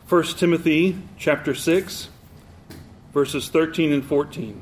1 Timothy chapter 6, verses 13 and 14.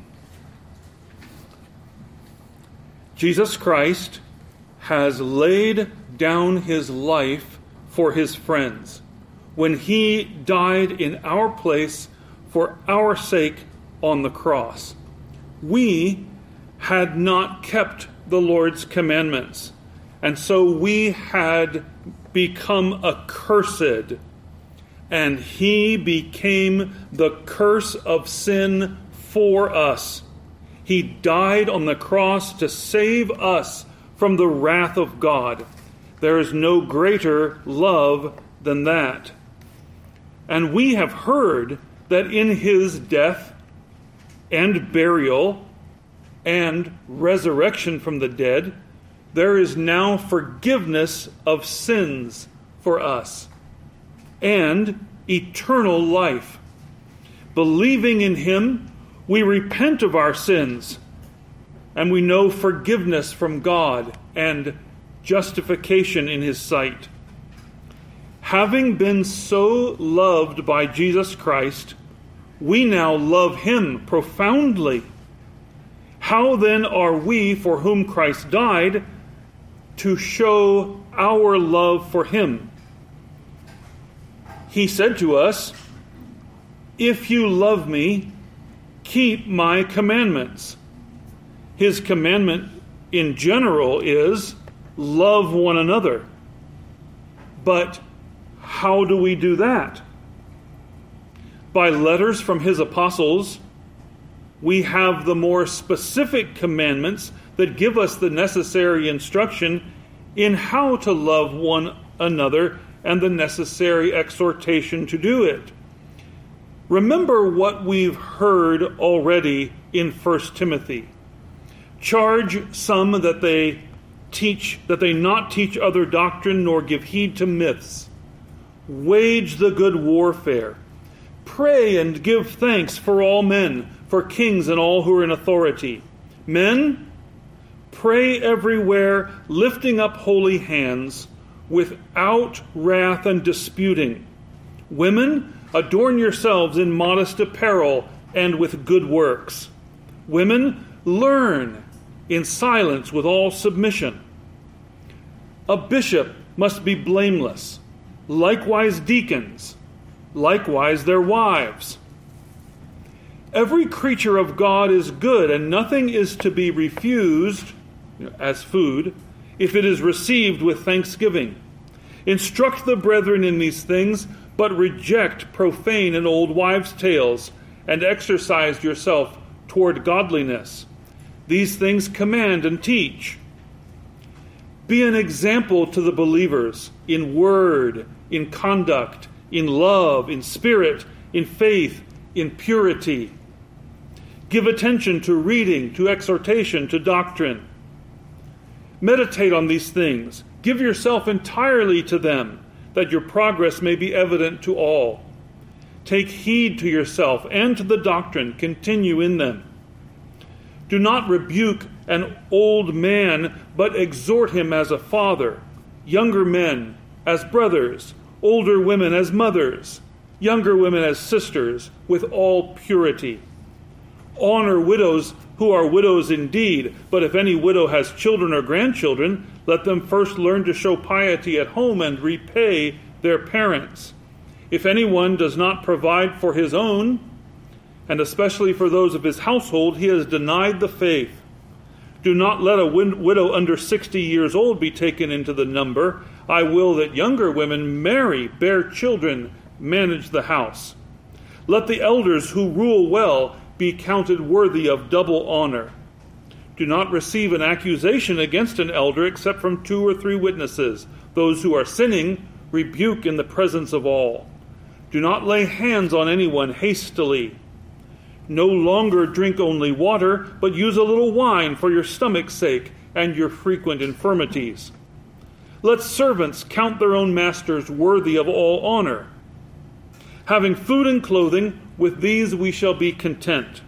Jesus Christ has laid down his life for his friends when he died in our place for our sake on the cross. We had not kept the Lord's commandments, and so we had become accursed, and he became the curse of sin for us. He died on the cross to save us from the wrath of God. There is no greater love than that. And we have heard that in his death and burial and resurrection from the dead, there is now forgiveness of sins for us and eternal life. Believing in him, we repent of our sins, and we know forgiveness from God and justification in his sight. Having been so loved by Jesus Christ, we now love him profoundly. How then are we, for whom Christ died, to show our love for him? He said to us, "If you love me, keep my commandments." His commandment in general is love one another. But how do we do that? By letters from his apostles, we have the more specific commandments that give us the necessary instruction in how to love one another and the necessary exhortation to do it. Remember what we've heard already in 1 Timothy. Charge some that they not teach other doctrine, nor give heed to myths. Wage the good warfare. Pray and give thanks for all men, for kings and all who are in authority. Men, pray everywhere, lifting up holy hands, without wrath and disputing. Women, adorn yourselves in modest apparel and with good works. Women, learn in silence with all submission. A bishop must be blameless, likewise deacons, likewise their wives. Every creature of God is good, and nothing is to be refused as food if it is received with thanksgiving. Instruct the brethren in these things, but reject profane and old wives' tales, and exercise yourself toward godliness. These things command and teach. Be an example to the believers in word, in conduct, in love, in spirit, in faith, in purity. Give attention to reading, to exhortation, to doctrine. Meditate on these things. Give yourself entirely to them, that your progress may be evident to all. Take heed to yourself and to the doctrine. Continue in them. Do not rebuke an old man, but exhort him as a father, younger men as brothers, older women as mothers, younger women as sisters, with all purity. Honor widows who are widows indeed, but if any widow has children or grandchildren, let them first learn to show piety at home and repay their parents. If anyone does not provide for his own, and especially for those of his household, he has denied the faith. Do not let a widow under 60 years old be taken into the number. I will that younger women marry, bear children, manage the house. Let the elders who rule well be counted worthy of double honor. Do not receive an accusation against an elder except from 2 or 3 witnesses. Those who are sinning, rebuke in the presence of all. Do not lay hands on anyone hastily. No longer drink only water, but use a little wine for your stomach's sake and your frequent infirmities. Let servants count their own masters worthy of all honor. Having food and clothing, with these we shall be content.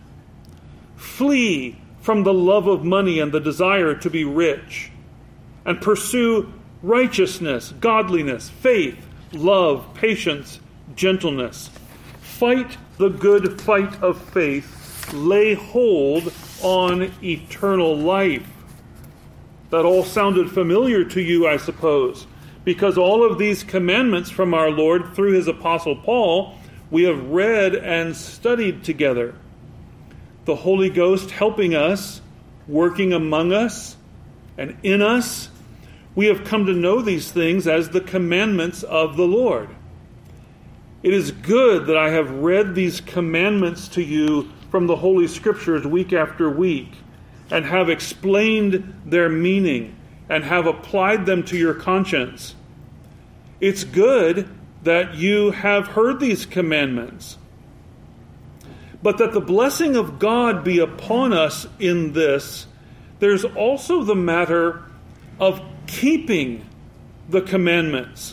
Flee from the love of money and the desire to be rich, and pursue righteousness, godliness, faith, love, patience, gentleness. Fight the good fight of faith. Lay hold on eternal life. That all sounded familiar to you, I suppose, because all of these commandments from our Lord through his apostle Paul, we have read and studied together. The Holy Ghost helping us, working among us and in us, we have come to know these things as the commandments of the Lord. It is good that I have read these commandments to you from the Holy Scriptures week after week, and have explained their meaning, and have applied them to your conscience. It's good that you have heard these commandments, but that the blessing of God be upon us in this. There's also the matter of keeping the commandments.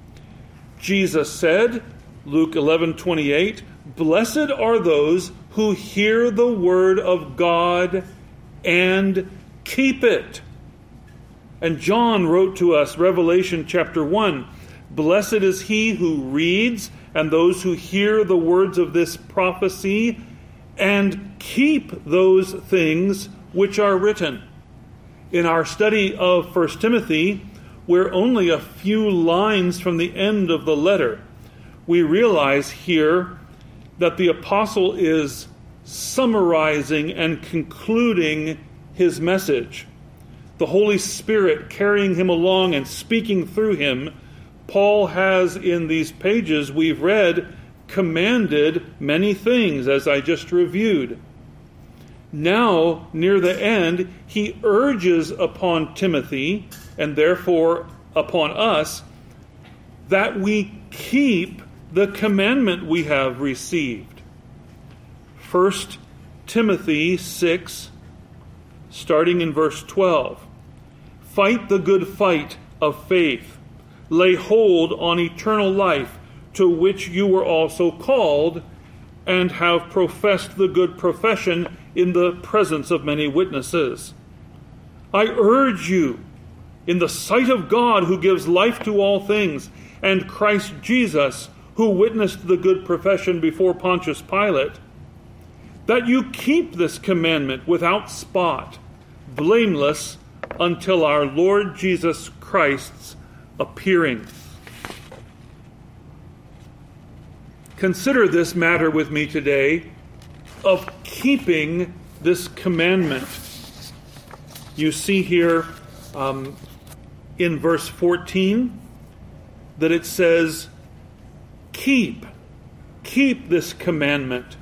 Jesus said, Luke 11:28, "Blessed are those who hear the word of God and keep it." And John wrote to us, Revelation chapter 1, "Blessed is he who reads and those who hear the words of this prophecy and keep those things which are written." In our study of 1 Timothy, we're only a few lines from the end of the letter. We realize here that the apostle is summarizing and concluding his message. The Holy Spirit carrying him along and speaking through him, Paul has in these pages we've read commanded many things, as I just reviewed. Now, near the end, he urges upon Timothy, and therefore upon us, that we keep the commandment we have received. 1 Timothy 6, starting in verse 12. "Fight the good fight of faith. Lay hold on eternal life, to which you were also called, and have professed the good profession in the presence of many witnesses. I urge you, in the sight of God who gives life to all things, and Christ Jesus, who witnessed the good profession before Pontius Pilate, that you keep this commandment without spot, blameless, until our Lord Jesus Christ's appearing." Consider this matter with me today of keeping this commandment. You see here in verse 14 that it says, keep this commandment.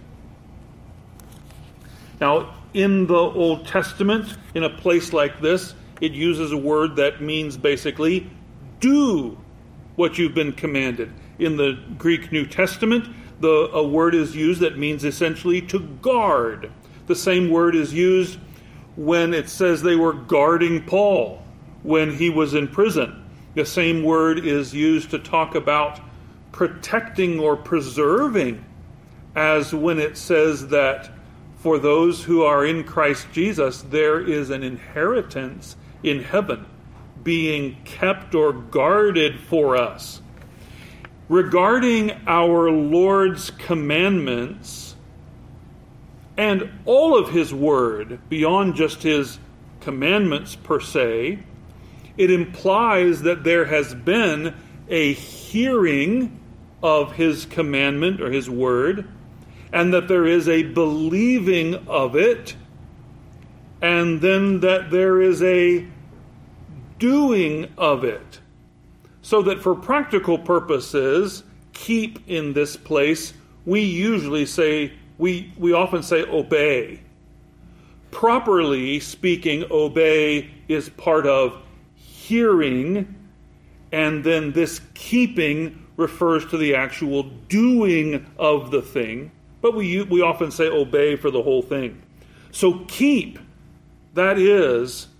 Now, in the Old Testament, in a place like this, it uses a word that means basically, do what you've been commanded. In the Greek New Testament, a word is used that means essentially to guard. The same word is used when it says they were guarding Paul when he was in prison. The same word is used to talk about protecting or preserving, as when it says that for those who are in Christ Jesus, there is an inheritance in heaven being kept or guarded for us. Regarding our Lord's commandments and all of his word, beyond just his commandments per se, it implies that there has been a hearing of his commandment or his word, and that there is a believing of it, and then that there is a doing of it. So that for practical purposes, keep in this place, we usually say, we often say obey. Properly speaking, obey is part of hearing, and then this keeping refers to the actual doing of the thing. But we often say obey for the whole thing. So keep, that is,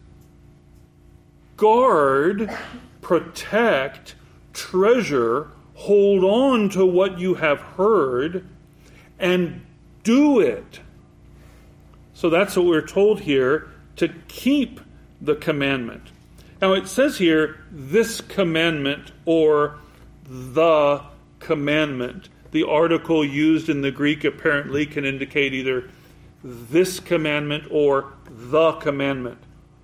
guard, protect, treasure, hold on to what you have heard, and do it. So that's what we're told here, to keep the commandment. Now it says here, this commandment, or the commandment. The article used in the Greek apparently can indicate either this commandment or the commandment.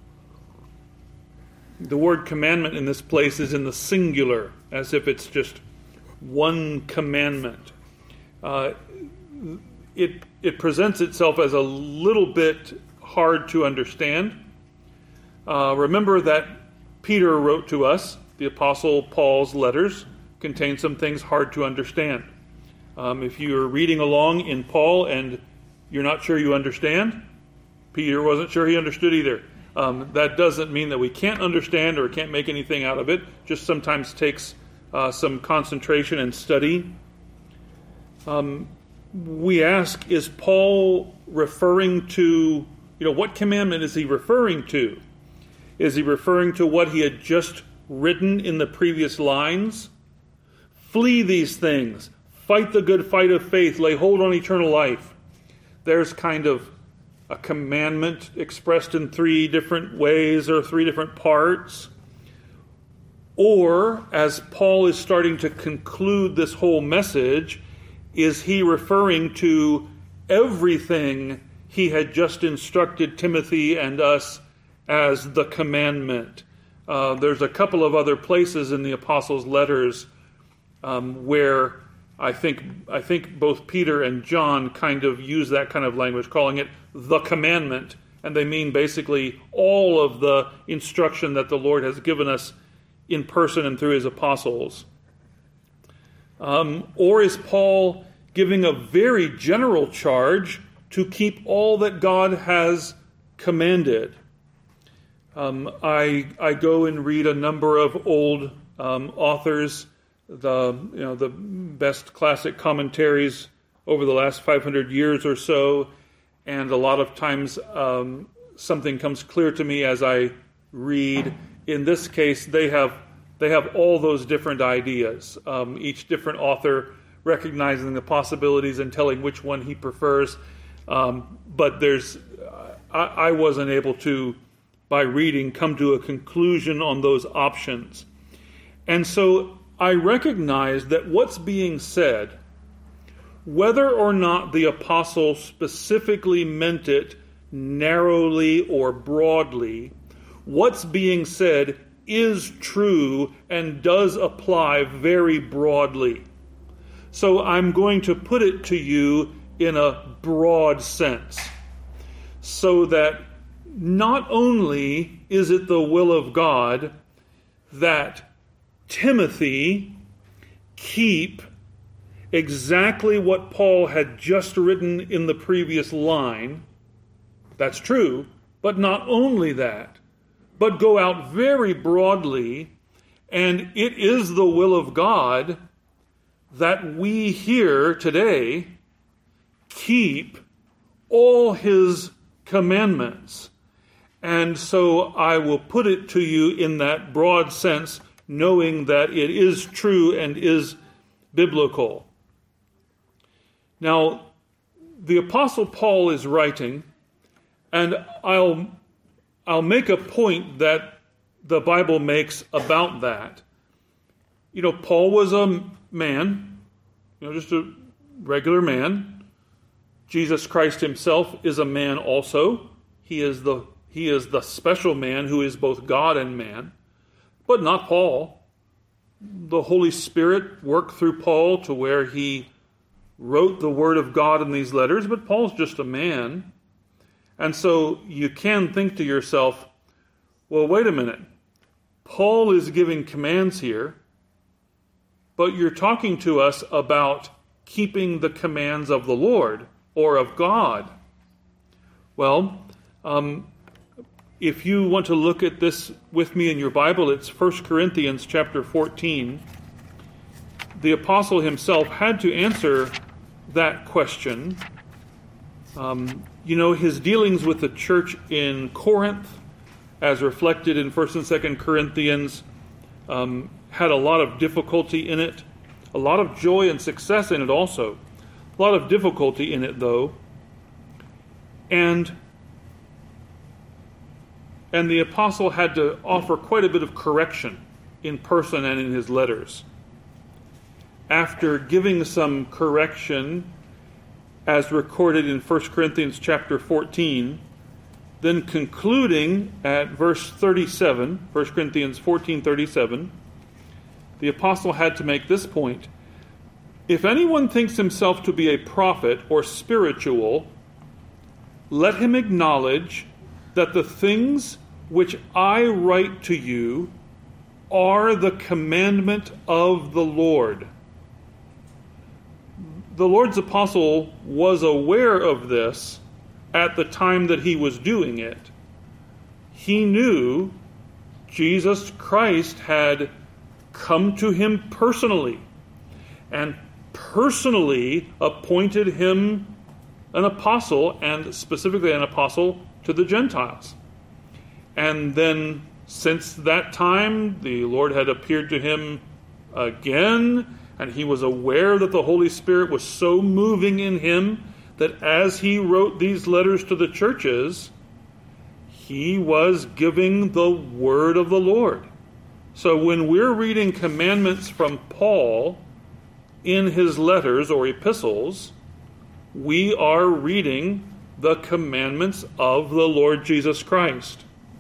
The word commandment in this place is in the singular, as if it's just one commandment. It presents itself as a little bit hard to understand. Remember that Peter wrote to us. The Apostle Paul's letters contain some things hard to understand. If you're reading along in Paul and you're not sure you understand, Peter wasn't sure he understood either. That doesn't mean that we can't understand or can't make anything out of it. Just sometimes takes some concentration and study. We ask, is Paul referring to, what commandment is he referring to? Is he referring to what he had just written in the previous lines? Flee these things. Fight the good fight of faith. Lay hold on eternal life. There's kind of a commandment expressed in 3 different ways or 3 different parts. Or, as Paul is starting to conclude this whole message, is he referring to everything he had just instructed Timothy and us as the commandment? There's a couple of other places in the apostles' letters where I think both Peter and John kind of use that kind of language, calling it the commandment, and they mean basically all of the instruction that the Lord has given us in person and through his apostles. Or is Paul giving a very general charge to keep all that God has commanded? I go and read a number of old authors, the best classic commentaries over the last 500 years or so, and a lot of times something comes clear to me as I read. In this case, they have all those different ideas. Each different author recognizing the possibilities and telling which one he prefers. But I wasn't able to, by reading, come to a conclusion on those options. And so I recognize that what's being said, whether or not the apostle specifically meant it narrowly or broadly, what's being said is true and does apply very broadly. So I'm going to put it to you in a broad sense, so that not only is it the will of God that Timothy keep exactly what Paul had just written in the previous line. That's true, but not only that, but go out very broadly, and it is the will of God that we here today keep all his commandments. And so I will put it to you in that broad sense, knowing that it is true and is biblical. Now, the Apostle Paul is writing, and I'll make a point that the Bible makes about that. Paul was a man, just a regular man. Jesus Christ himself is a man also. He is the special man who is both God and man, but not Paul. The Holy Spirit worked through Paul to where he wrote the Word of God in these letters, but Paul's just a man. And so you can think to yourself, well, wait a minute. Paul is giving commands here, but you're talking to us about keeping the commands of the Lord or of God. Well, if you want to look at this with me in your Bible, it's 1 Corinthians chapter 14. The apostle himself had to answer that question. His dealings with the church in Corinth, as reflected in 1 and 2 Corinthians, had a lot of difficulty in it, a lot of joy and success in it also. A lot of difficulty in it, though. And the apostle had to offer quite a bit of correction in person and in his letters. after giving some correction as recorded in 1 Corinthians chapter 14, then concluding at verse 37, 1 Corinthians 14:37, the apostle had to make this point. If anyone thinks himself to be a prophet or spiritual, let him acknowledge that the things which I write to you are the commandment of the Lord. The Lord's apostle was aware of this at the time that he was doing it. He knew Jesus Christ had come to him personally and personally appointed him an apostle, and specifically an apostle to the Gentiles. And then since that time, the Lord had appeared to him again, and he was aware that the Holy Spirit was so moving in him that as he wrote these letters to the churches, he was giving the word of the Lord. So when we're reading commandments from Paul in his letters or epistles, we are reading the commandments of the Lord Jesus Christ.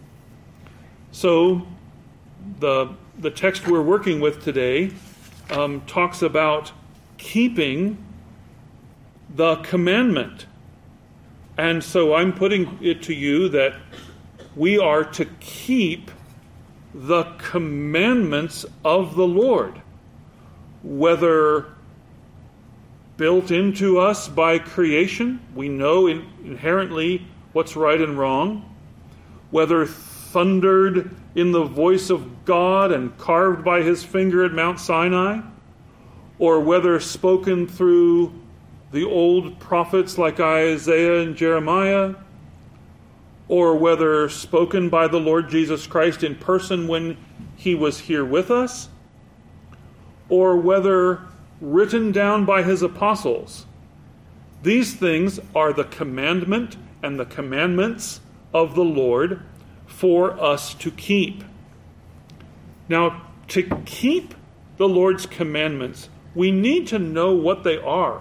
So the text we're working with today talks about keeping the commandment. And so I'm putting it to you that we are to keep the commandments of the Lord, whether built into us by creation, we know inherently what's right and wrong, whether thundered in the voice of God and carved by his finger at Mount Sinai, or whether spoken through the old prophets like Isaiah and Jeremiah, or whether spoken by the Lord Jesus Christ in person when he was here with us, or whether written down by his apostles. These things are the commandment and the commandments of the Lord for us to keep. Now, to keep the Lord's commandments, we need to know what they are.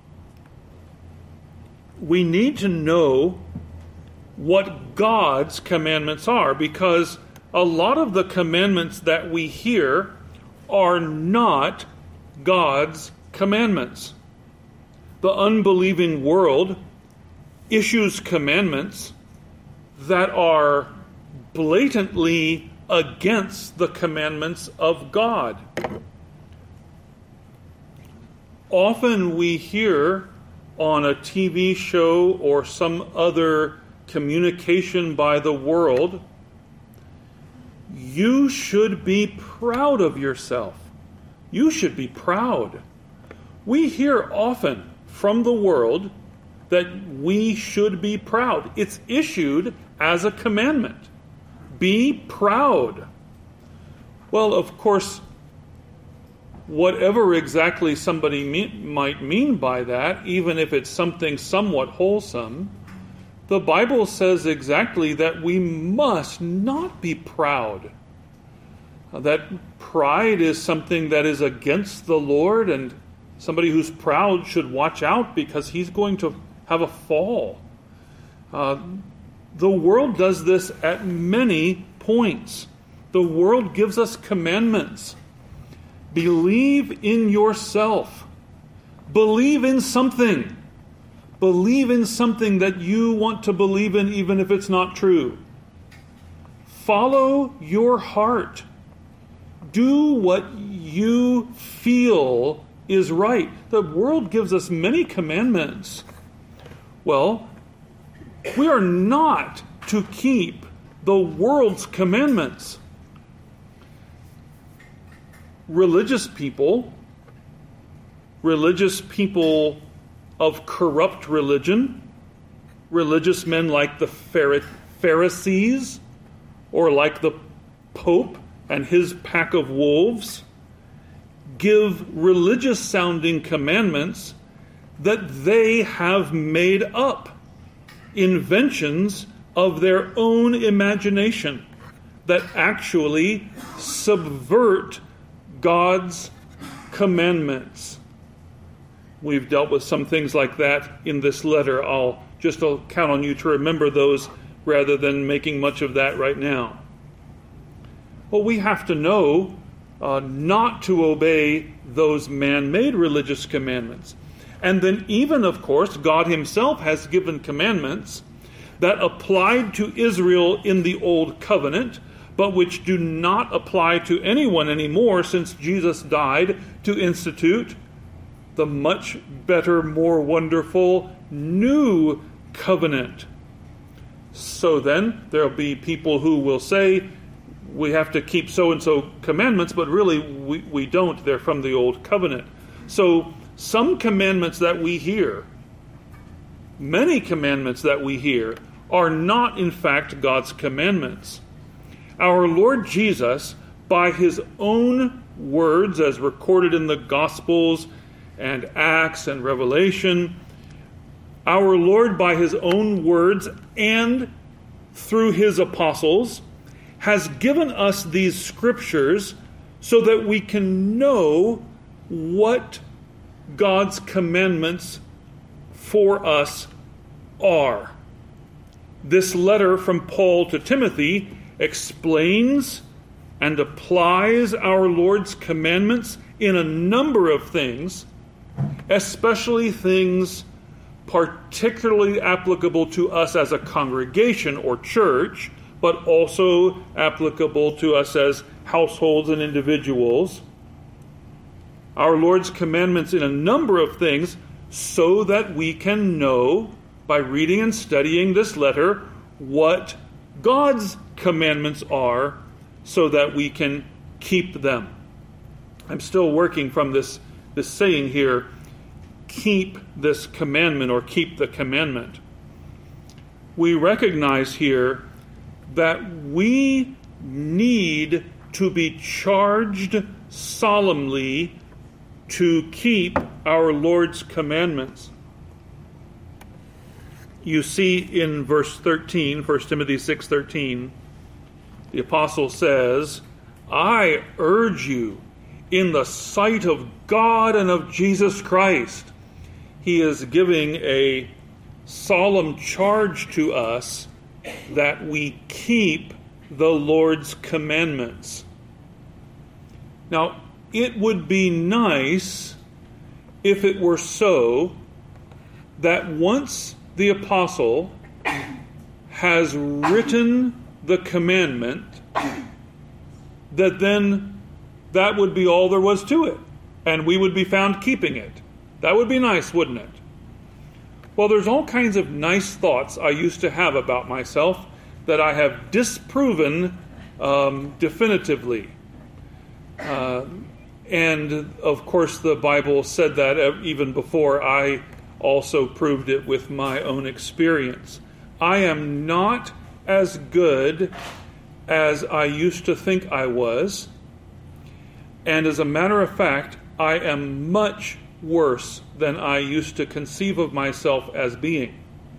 We need to know what God's commandments are, because a lot of the commandments that we hear are not God's commandments. The unbelieving world issues commandments that are blatantly against the commandments of God. Often we hear on a TV show or some other communication by the world, you should be proud of yourself. You should be proud. We hear often from the world that we should be proud. It's issued as a commandment. Be proud. Well, of course, whatever exactly somebody might mean by that, even if it's something somewhat wholesome, the Bible says exactly that we must not be proud. That pride is something that is against the Lord, and somebody who's proud should watch out because he's going to have a fall. The world does this at many points. The world gives us commandments. Believe in yourself. Believe in something. Believe in something that you want to believe in, even if it's not true. Follow your heart. Do what you feel is right. The world gives us many commandments. Well, we are not to keep the world's commandments. Religious people of corrupt religion, religious men like the Pharisees, or like the Pope and his pack of wolves, give religious-sounding commandments that they have made up, inventions of their own imagination that actually subvert God's commandments. We've dealt with some things like that in this letter. I'll count on you to remember those rather than making much of that right now. Well, we have to know not to obey those man-made religious commandments. And then even, of course, God himself has given commandments that applied to Israel in the Old Covenant, but which do not apply to anyone anymore since Jesus died to institute the much better, more wonderful new covenant. So then there'll be people who will say, we have to keep so-and-so commandments, but really we don't. They're from the Old Covenant. So some commandments that we hear, many commandments that we hear, are not in fact God's commandments. Our Lord Jesus, by his own words, as recorded in the Gospels and Acts and Revelation, our Lord, by his own words and through his apostles, has given us these scriptures so that we can know what God's commandments for us are. This letter from Paul to Timothy explains and applies our Lord's commandments in a number of things, especially things particularly applicable to us as a congregation or church, but also applicable to us as households and individuals. Our Lord's commandments in a number of things so that we can know, by reading and studying this letter, what God's commandments are so that we can keep them. I'm still working from this saying here, keep this commandment or keep the commandment. We recognize here that we need to be charged solemnly to keep our Lord's commandments. You see in verse 13, 1 Timothy 6:13, the apostle says, I urge you in the sight of God and of Jesus Christ. He is giving a solemn charge to us that we keep the Lord's commandments. Now, it would be nice if it were so that once the apostle has written the commandment, that then that would be all there was to it, and we would be found keeping it. That would be nice, wouldn't it? Well, there's all kinds of nice thoughts I used to have about myself that I have disproven definitively. And, of course, the Bible said that even before I also proved it with my own experience. I am not as good as I used to think I was. And as a matter of fact, I am much worse than I used to conceive of myself as being.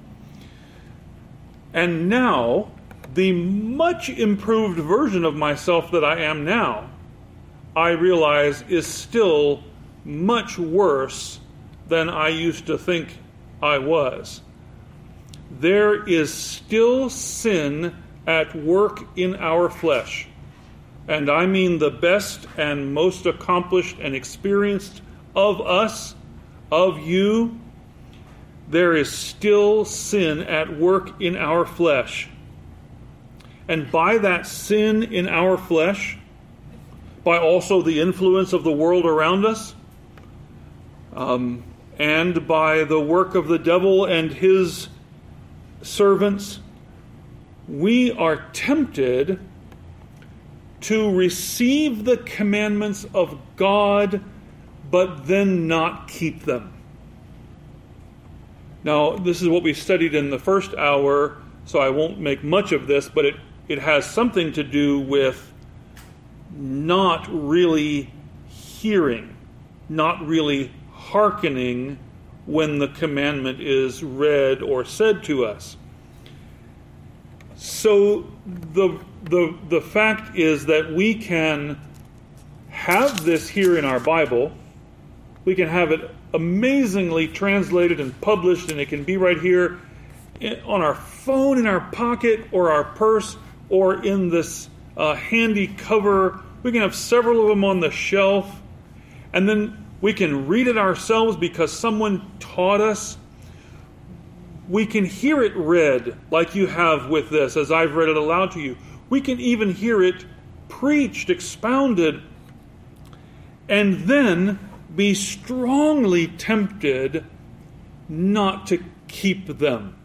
And now, the much improved version of myself that I am now, I realize is still much worse than I used to think I was. There is still sin at work in our flesh. And I mean the best and most accomplished and experienced of us, of you. There is still sin at work in our flesh. And by that sin in our flesh, by also the influence of the world around us, and by the work of the devil and his servants, we are tempted to receive the commandments of God, but then not keep them. Now, this is what we studied in the first hour, so I won't make much of this, but it has something to do with not really hearing, not really hearkening when the commandment is read or said to us. So the fact is that we can have this here in our Bible, We can have it amazingly translated and published, and it can be right here on our phone, in our pocket, or our purse, or in this handy cover. We can have several of them on the shelf, and then we can read it ourselves because someone taught us. We can hear it read like you have with this, as I've read it aloud to you. We can even hear it preached, expounded, and then be strongly tempted not to keep them.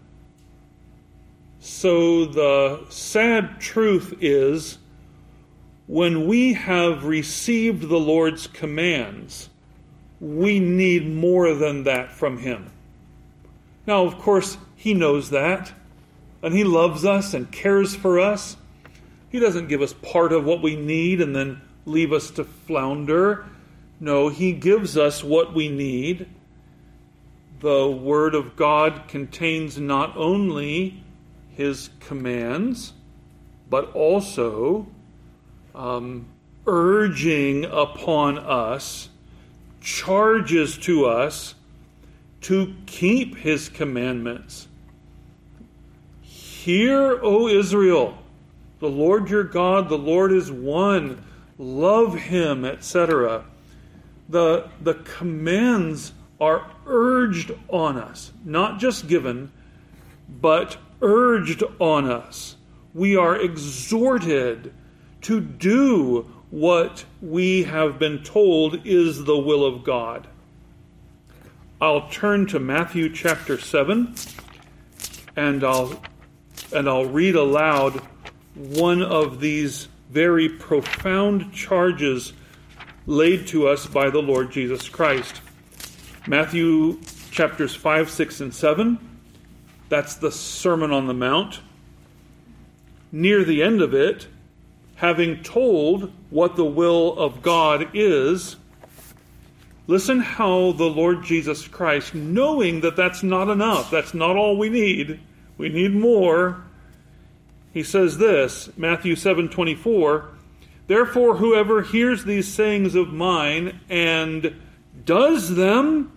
So the sad truth is, when we have received the Lord's commands, we need more than that from Him. Now, of course, He knows that, and He loves us and cares for us. He doesn't give us part of what we need and then leave us to flounder. No, He gives us what we need. The Word of God contains not only His commands, but also urging upon us, charges to us to keep His commandments. Hear, O Israel, the Lord your God, the Lord is one. Love Him, etc. The commands are urged on us, not just given, but urged on us. We are exhorted to do what we have been told is the will of God. I'll turn to Matthew chapter 7, and I'll read aloud one of these very profound charges laid to us by the Lord Jesus Christ. Matthew chapters 5, 6, and 7. That's the Sermon on the Mount. Near the end of it, having told what the will of God is, listen how the Lord Jesus Christ, knowing that that's not enough, that's not all we need more, He says this, Matthew 7:24, therefore whoever hears these sayings of mine and does them,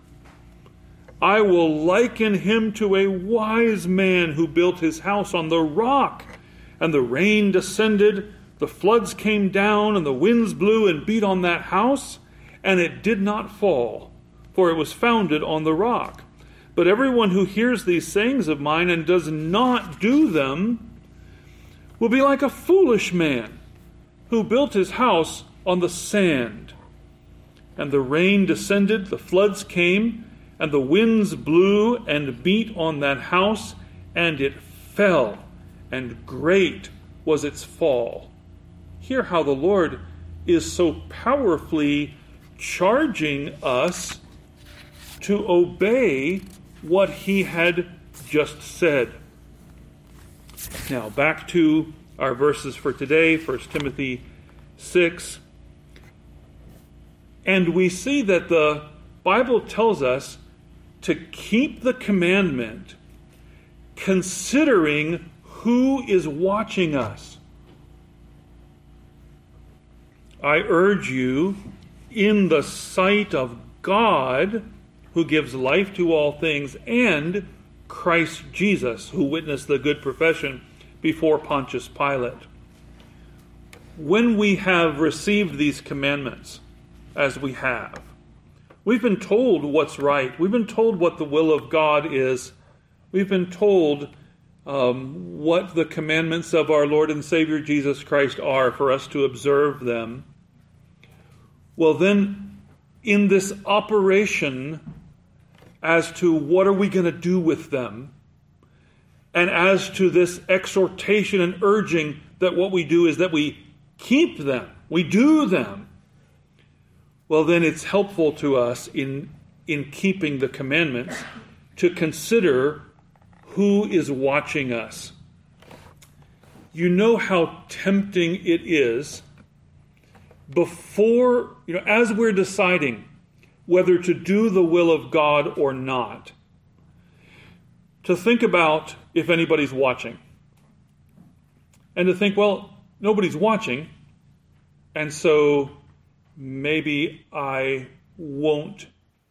I will liken him to a wise man who built his house on the rock, and the rain descended, the floods came down, and the winds blew and beat on that house, and it did not fall, for it was founded on the rock. But everyone who hears these sayings of mine and does not do them will be like a foolish man who built his house on the sand. And the rain descended, the floods came, and the winds blew and beat on that house, and it fell, and great was its fall. Hear how the Lord is so powerfully charging us to obey what He had just said. Now, back to our verses for today, 1 Timothy 6. And we see that the Bible tells us to keep the commandment considering who is watching us. I urge you, in the sight of God, who gives life to all things, and Christ Jesus, who witnessed the good profession before Pontius Pilate. When we have received these commandments, as we have, we've been told what's right. We've been told what the will of God is. We've been told what the commandments of our Lord and Savior Jesus Christ are for us to observe them. Well, then, in this operation as to what are we going to do with them, and as to this exhortation and urging that what we do is that we keep them, we do them, well, then it's helpful to us in keeping the commandments to consider who is watching us. You know how tempting it is before, as we're deciding whether to do the will of God or not, to think about if anybody's watching. And to think, well, nobody's watching, and so maybe I won't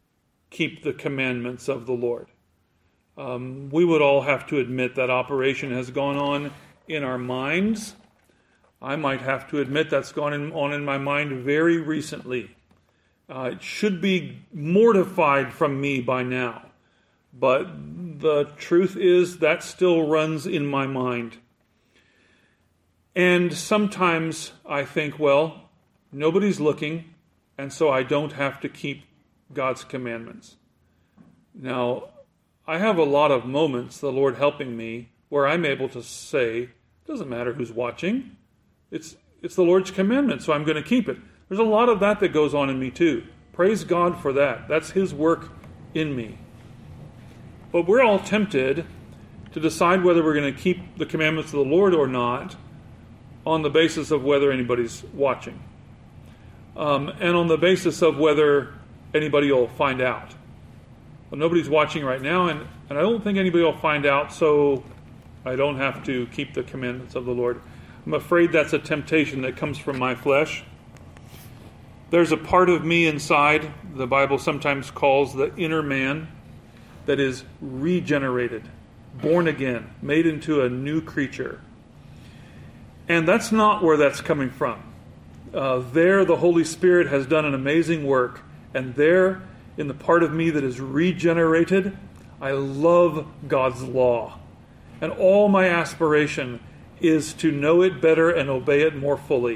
keep the commandments of the Lord. We would all have to admit that operation has gone on in our minds. I might have to admit that's gone on in my mind very recently. It should be mortified from me by now. But the truth is that still runs in my mind. And sometimes I think, well, nobody's looking, and so I don't have to keep God's commandments. Now, I have a lot of moments, the Lord helping me, where I'm able to say, it doesn't matter who's watching. It's the Lord's commandment, so I'm going to keep it. There's a lot of that goes on in me too. Praise God for that. That's His work in me. But we're all tempted to decide whether we're going to keep the commandments of the Lord or not on the basis of whether anybody's watching. And on the basis of whether anybody will find out. Well, nobody's watching right now, and I don't think anybody will find out, so I don't have to keep the commandments of the Lord. I'm afraid that's a temptation that comes from my flesh. There's a part of me inside, the Bible sometimes calls the inner man, that is regenerated, born again, made into a new creature. And that's not where that's coming from. There, the Holy Spirit has done an amazing work. And there, in the part of me that is regenerated, I love God's law. And all my aspiration is to know it better and obey it more fully.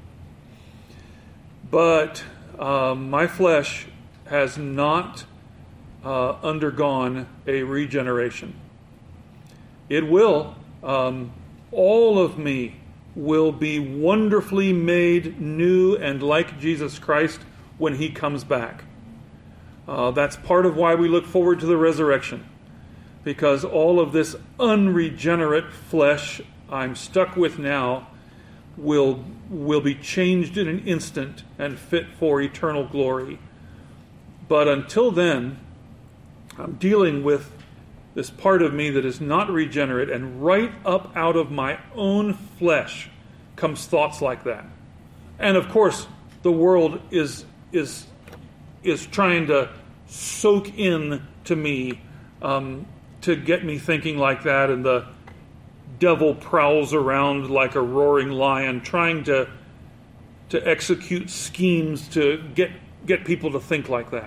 But my flesh has not undergone a regeneration. It will. All of me will be wonderfully made new and like Jesus Christ when He comes back. That's part of why we look forward to the resurrection. Because all of this unregenerate flesh I'm stuck with now will be changed in an instant and fit for eternal glory. But until then, I'm dealing with this part of me that is not regenerate, and right up out of my own flesh comes thoughts like that. And of course, the world is trying to soak in to me to get me thinking like that, and the devil prowls around like a roaring lion, trying to execute schemes to get people to think like that.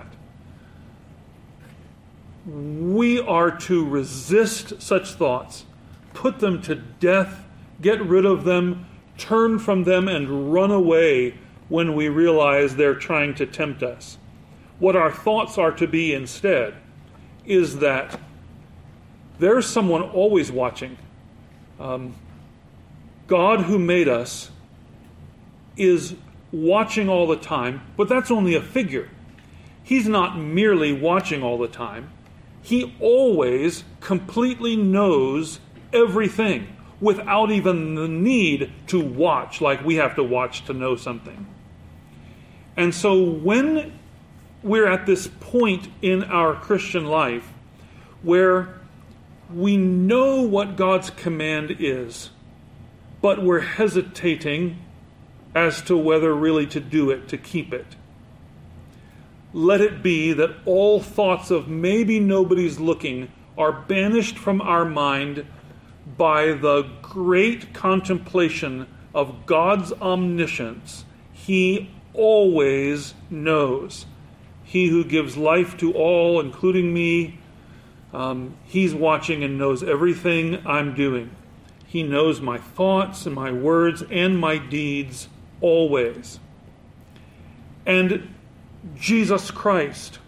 We are to resist such thoughts, put them to death, get rid of them, turn from them, and run away when we realize they're trying to tempt us. What our thoughts are to be instead is that there's someone always watching. God who made us is watching all the time, but that's only a figure. He's not merely watching all the time. He always completely knows everything without even the need to watch like we have to watch to know something. And so when we're at this point in our Christian life where we know what God's command is, but we're hesitating as to whether really to do it, to keep it, let it be that all thoughts of maybe nobody's looking are banished from our mind by the great contemplation of God's omniscience. He always knows. He who gives life to all, including me, He's watching and knows everything I'm doing. He knows my thoughts and my words and my deeds always. And Jesus Christ.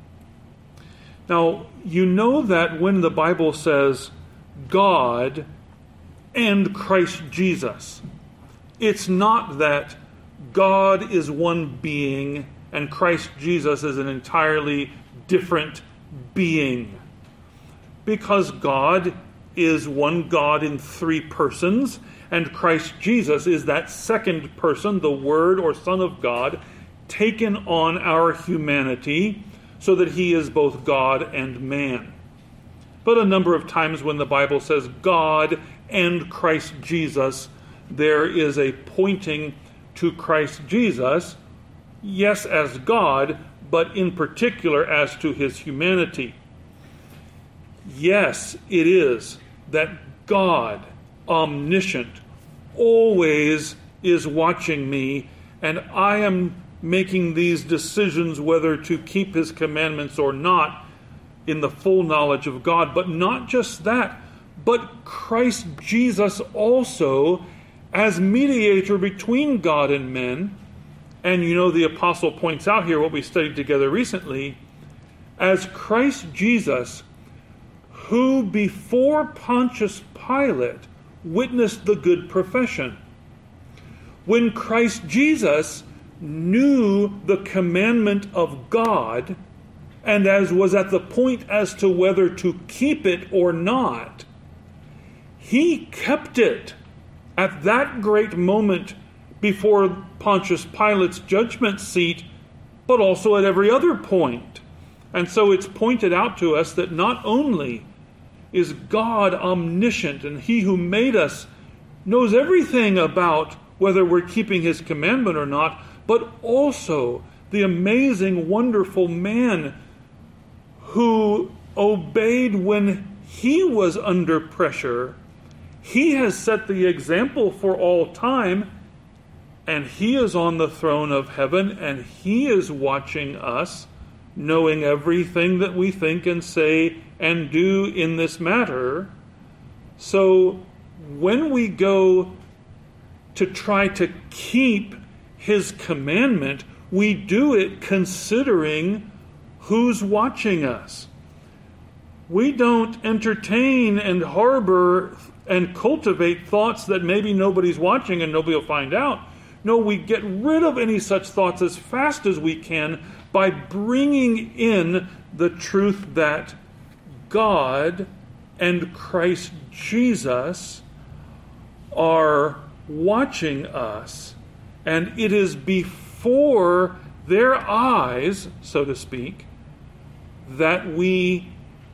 Now, you know that when the Bible says God and Christ Jesus, it's not that God is one being and Christ Jesus is an entirely different being. Because God is one God in three persons, and Christ Jesus is that second person, the Word or Son of God, taken on our humanity so that He is both God and man. But a number of times when the Bible says God and Christ Jesus, there is a pointing to Christ Jesus, yes, as God, but in particular as to his humanity. Yes, it is that God, omniscient, always is watching me, and I am making these decisions whether to keep his commandments or not in the full knowledge of God. But not just that, but Christ Jesus also as mediator between God and men. And you know, the apostle points out here what we studied together recently, as Christ Jesus, who before Pontius Pilate witnessed the good profession. When Christ Jesus knew the commandment of God, and as was at the point as to whether to keep it or not, he kept it at that great moment before Pontius Pilate's judgment seat, but also at every other point. And so it's pointed out to us that not only is God omniscient, and he who made us knows everything about whether we're keeping his commandment or not, but also the amazing, wonderful man who obeyed when he was under pressure. He has set the example for all time, and he is on the throne of heaven, and he is watching us, knowing everything that we think and say and do in this matter. So when we go to try to keep his commandment, we do it considering who's watching us. We don't entertain and harbor and cultivate thoughts that maybe nobody's watching and nobody will find out. No, we get rid of any such thoughts as fast as we can by bringing in the truth that God and Christ Jesus are watching us, and it is before their eyes, so to speak, that we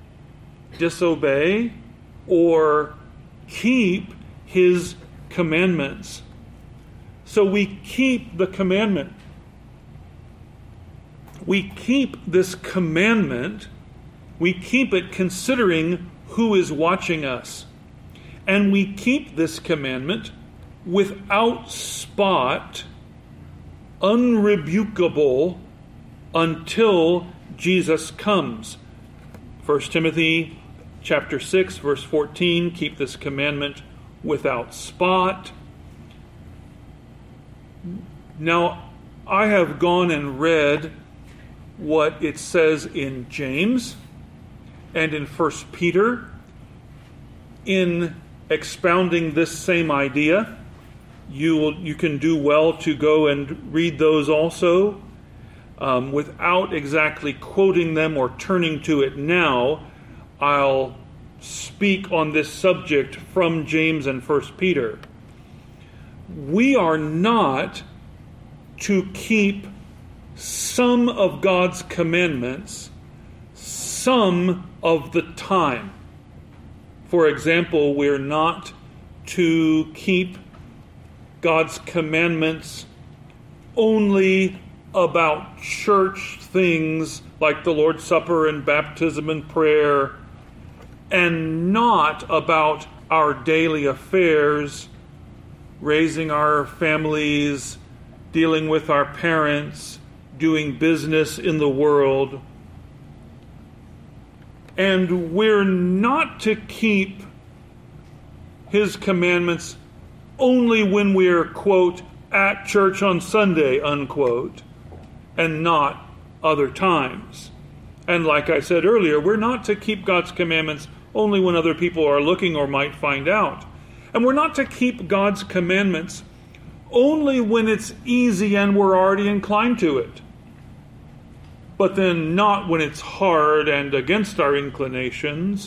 disobey or keep his commandments. So we keep the commandment. We keep this commandment. We keep it considering who is watching us. And we keep this commandment without spot, unrebukable, until Jesus comes. 1 Timothy chapter 6, verse 14, keep this commandment without spot. Now, I have gone and read what it says in James and in 1 Peter in expounding this same idea. You can do well to go and read those also. Without exactly quoting them or turning to it now, I'll speak on this subject from James and 1 Peter. We are not to keep some of God's commandments some of the time. For example, we're not to keep God's commandments only about church things like the Lord's Supper and baptism and prayer, and not about our daily affairs, raising our families, dealing with our parents, doing business in the world. And we're not to keep his commandments only when we're, quote, at church on Sunday, unquote, and not other times. And like I said earlier, we're not to keep God's commandments only when other people are looking or might find out. And we're not to keep God's commandments only when it's easy and we're already inclined to it. But then not when it's hard and against our inclinations.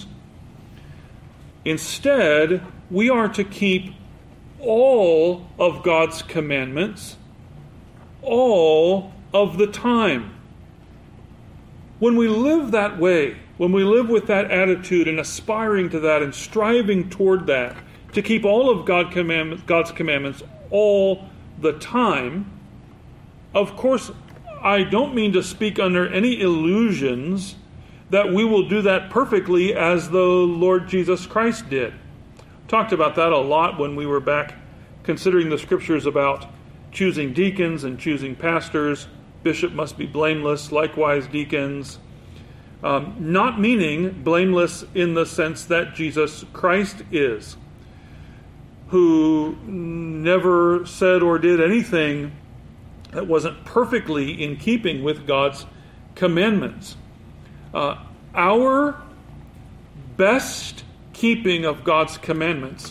Instead, we are to keep all of God's commandments all of the time. When we live that way, when we live with that attitude and aspiring to that and striving toward that, to keep all of God's commandments all the time, of course, I don't mean to speak under any illusions that we will do that perfectly as the Lord Jesus Christ did. Talked about that a lot when we were back considering the scriptures about choosing deacons and choosing pastors. Bishop must be blameless, likewise deacons. Not meaning blameless in the sense that Jesus Christ is, who never said or did anything that wasn't perfectly in keeping with God's commandments. Our best keeping of God's commandments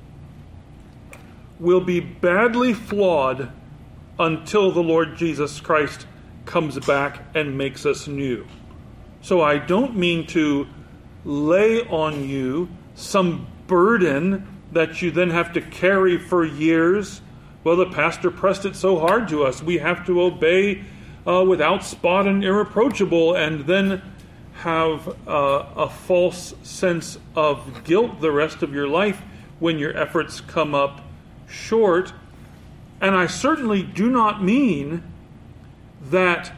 will be badly flawed until the Lord Jesus Christ comes back and makes us new. So I don't mean to lay on you some burden that you then have to carry for years. Well, the pastor pressed it so hard to us. We have to obey without spot and irreproachable, and then have a false sense of guilt the rest of your life when your efforts come up short. And I certainly do not mean that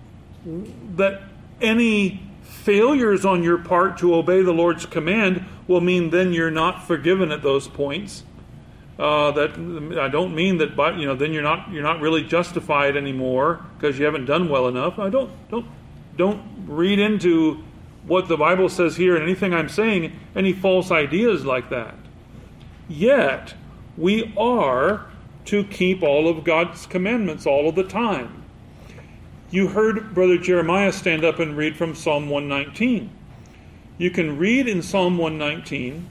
any failures on your part to obey the Lord's command will mean then you're not forgiven at those points. That I don't mean that, but then you're not really justified anymore because you haven't done well enough. I don't read into what the Bible says here and anything I'm saying any false ideas like that. Yet we are to keep all of God's commandments all of the time. You heard Brother Jeremiah stand up and read from Psalm 119. You can read in Psalm 119.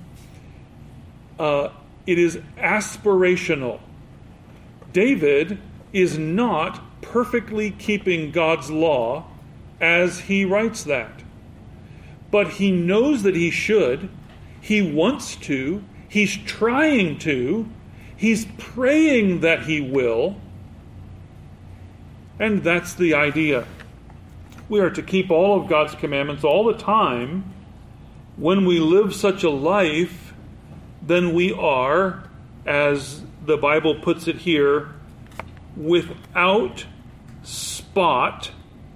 It is aspirational. David is not perfectly keeping God's law as he writes that. But he knows that he should. He wants to. He's trying to. He's praying that he will. And that's the idea. We are to keep all of God's commandments all the time. When we live such a life, then we are, as the Bible puts it here, without spot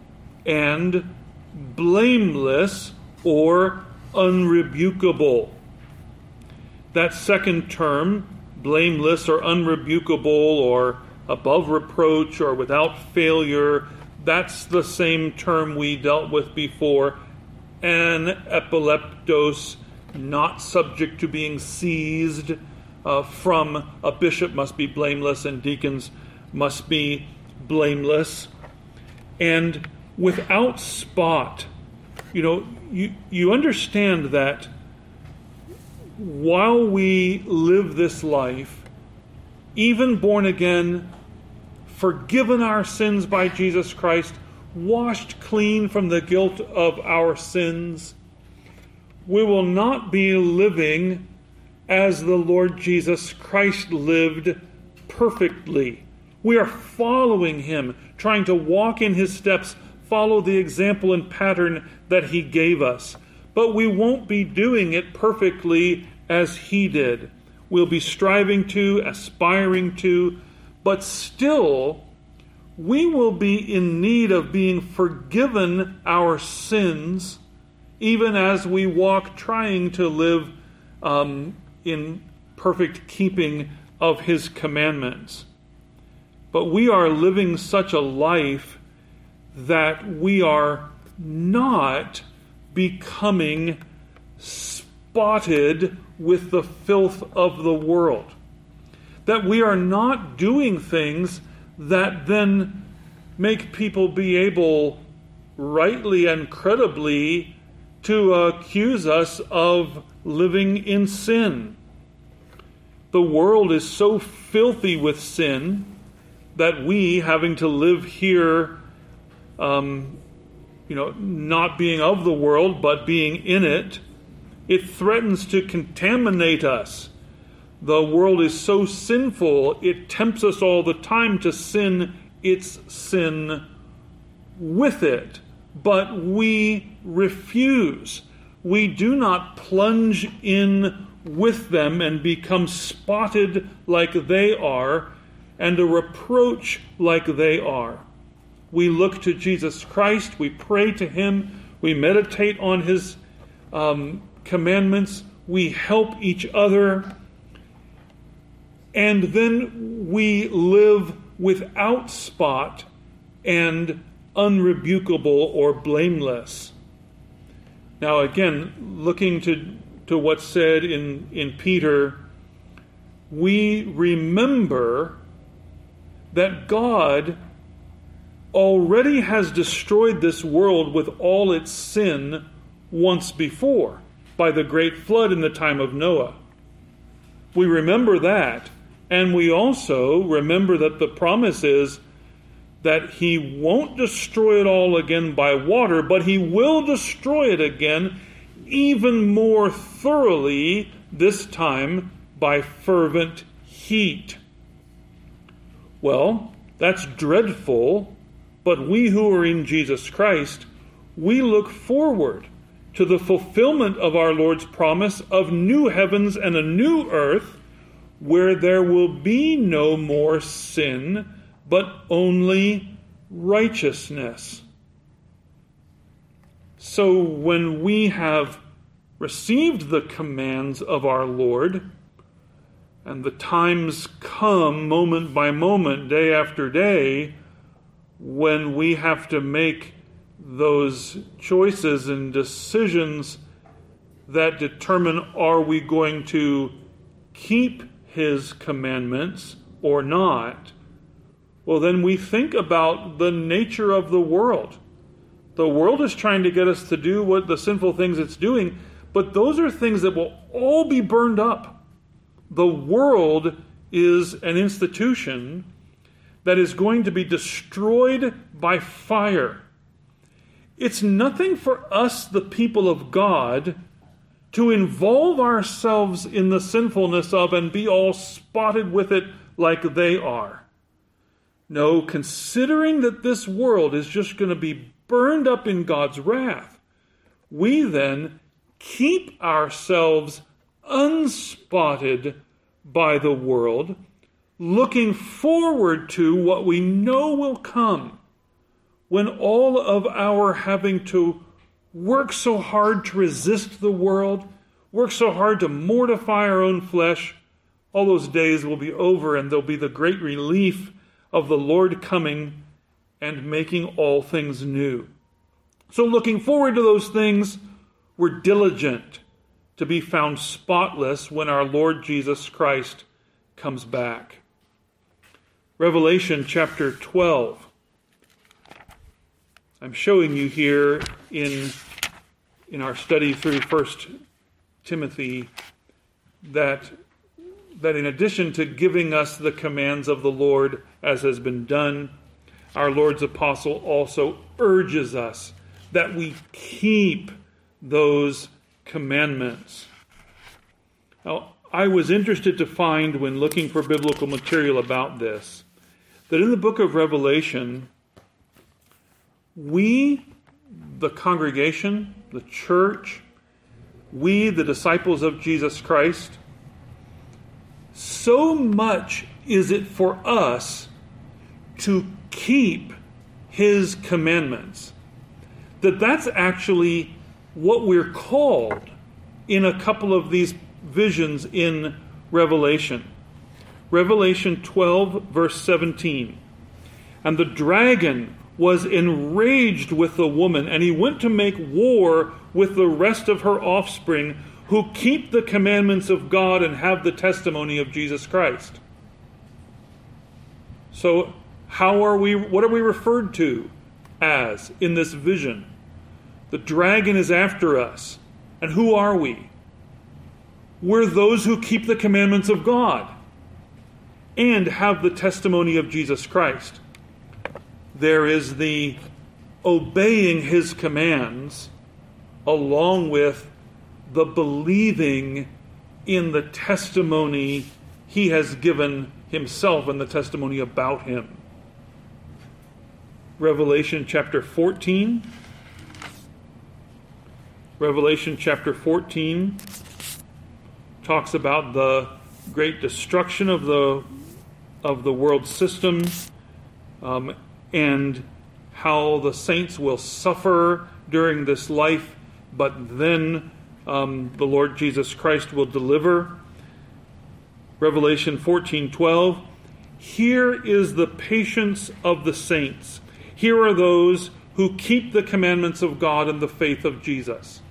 and blameless or unrebukable. That second term, blameless or unrebukable or above reproach or without failure, that's the same term we dealt with before. An epileptos, not subject to being seized from. A bishop must be blameless and deacons must be blameless. And without spot, you understand that while we live this life, even born again, forgiven our sins by Jesus Christ, washed clean from the guilt of our sins, we will not be living as the Lord Jesus Christ lived perfectly. We are following him, trying to walk in his steps, follow the example and pattern that he gave us. But we won't be doing it perfectly as he did. We'll be striving to, aspiring to, but still we will be in need of being forgiven our sins, even as we walk trying to live in perfect keeping of his commandments. But we are living such a life that we are not becoming spotted with the filth of the world. That we are not doing things that then make people be able rightly and credibly to accuse us of living in sin. The world is so filthy with sin that we, having to live here, not being of the world, but being in it, it threatens to contaminate us. The world is so sinful, it tempts us all the time to sin its sin with it. But we refuse. We do not plunge in with them and become spotted like they are and a reproach like they are. we look to Jesus Christ, we pray to him, we meditate on his commandments, we help each other, and then we live without spot and unrebukable or blameless. Now again, looking to what's said in Peter, we remember that God already has destroyed this world with all its sin once before by the great flood in the time of Noah. We remember that, and we also remember that the promise is that he won't destroy it all again by water, but he will destroy it again even more thoroughly, this time by fervent heat. Well, that's dreadful, but we who are in Jesus Christ, we look forward to the fulfillment of our Lord's promise of new heavens and a new earth, where there will be no more sin, but only righteousness. So when we have received the commands of our Lord, and the times come moment by moment, day after day, when we have to make those choices and decisions that determine, are we going to keep his commandments or not? Well, then we think about the nature of the world. The world is trying to get us to do what the sinful things it's doing, but those are things that will all be burned up. The world is an institution that is going to be destroyed by fire. It's nothing for us, the people of God, to involve ourselves in the sinfulness of and be all spotted with it like they are. No, considering that this world is just going to be burned up in God's wrath, we then keep ourselves unspotted by the world, looking forward to what we know will come, when all of our having to work so hard to resist the world, work so hard to mortify our own flesh, all those days will be over, and there'll be the great relief of the Lord coming and making all things new. So looking forward to those things, we're diligent to be found spotless when our Lord Jesus Christ comes back. Revelation chapter 12. I'm showing you here in our study through 1 Timothy that in addition to giving us the commands of the Lord as has been done, our Lord's apostle also urges us that we keep those commandments. Now, I was interested to find, when looking for biblical material about this, that in the book of Revelation, we, the congregation, the church, we, the disciples of Jesus Christ, so much is it for us to keep his commandments that that's actually what we're called in a couple of these visions in Revelation. Revelation 12, verse 17. And the dragon was enraged with the woman, and he went to make war with the rest of her offspring, who keep the commandments of God and have the testimony of Jesus Christ. So, what are we referred to as in this vision? The dragon is after us. And who are we? We're those who keep the commandments of God and have the testimony of Jesus Christ. There is the obeying his commands along with the believing in the testimony he has given himself and the testimony about him. Revelation chapter 14. Revelation chapter 14 talks about the great destruction of the world system, and how the saints will suffer during this life, but then the Lord Jesus Christ will deliver. Revelation 14:12. Here is the patience of the saints. Here are those who keep the commandments of God and the faith of Jesus.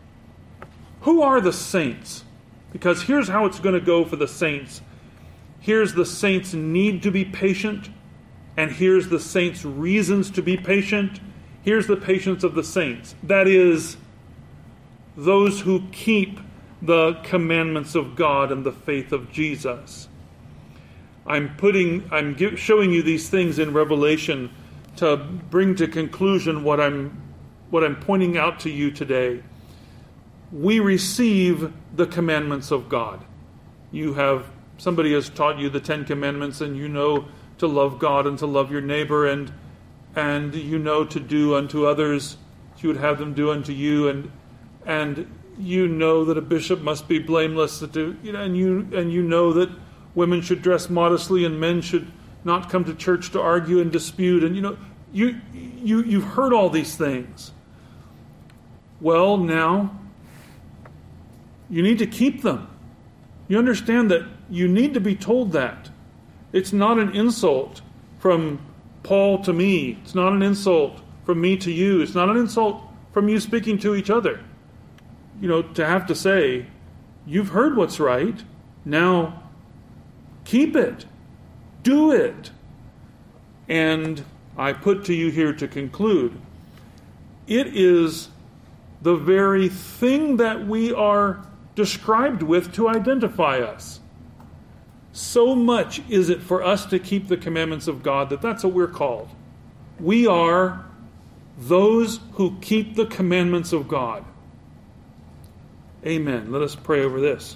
Who are the saints? Because here's how it's going to go for the saints. Here's the saints' need to be patient, and here's the saints' reasons to be patient. Here's the patience of the saints. That is, those who keep the commandments of God and the faith of Jesus. I'm showing you these things in Revelation to bring to conclusion what I'm pointing out to you today. We receive the commandments of God. Somebody has taught you the 10 Commandments, and you know to love God and to love your neighbor, and you know to do unto others as you would have them do unto you, and you know that a bishop must be blameless, and you know that women should dress modestly and men should not come to church to argue and dispute, and you've heard all these things. Well, now you need to keep them. You understand that you need to be told that. It's not an insult from Paul to me. It's not an insult from me to you. It's not an insult from you speaking to each other. To have to say, you've heard what's right. Now, keep it. Do it. And I put to you here to conclude, it is the very thing that we are described with to identify us. So much is it for us to keep the commandments of God that's what we're called. We are those who keep the commandments of God. Amen. Let us pray over this.